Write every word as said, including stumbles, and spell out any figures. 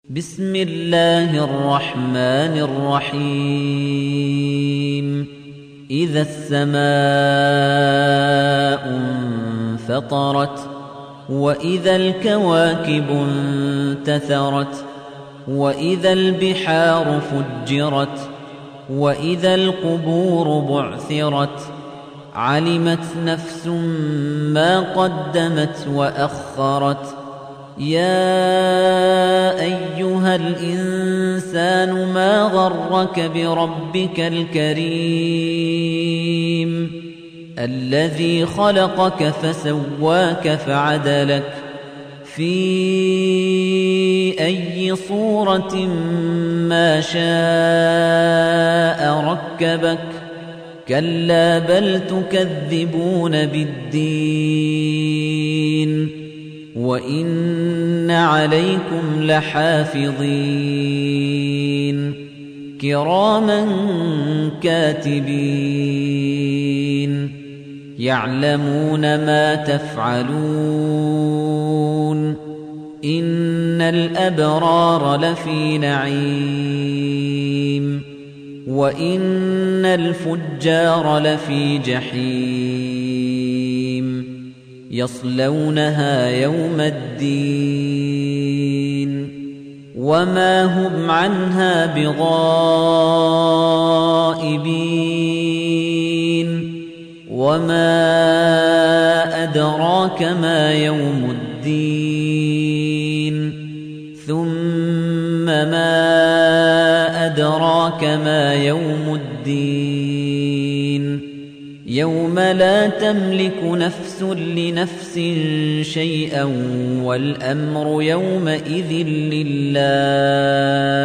بسم الله الرحمن الرحيم إذا السماء انفطرت وإذا الكواكب انتثرت وإذا البحار فجرت وإذا القبور بعثرت علمت نفس ما قدمت وأخرت يا أيها الإنسان ما غرك بربك الكريم الذي خلقك فسواك فعدلك في أي صورة ما شاء ركبك كلا بل تكذبون بالدين وإن عليكم لحافظين كراما كاتبين يعلمون ما تفعلون إن الأبرار لفي نعيم وإن الفجار لفي جحيم يصلونها يوم الدين وما هم عنها بغائبين وما أدراك ما يوم الدين ثم ما أدراك ما يوم الدين يوم لا تملك نفس لنفس شيئا والأمر يومئذ لله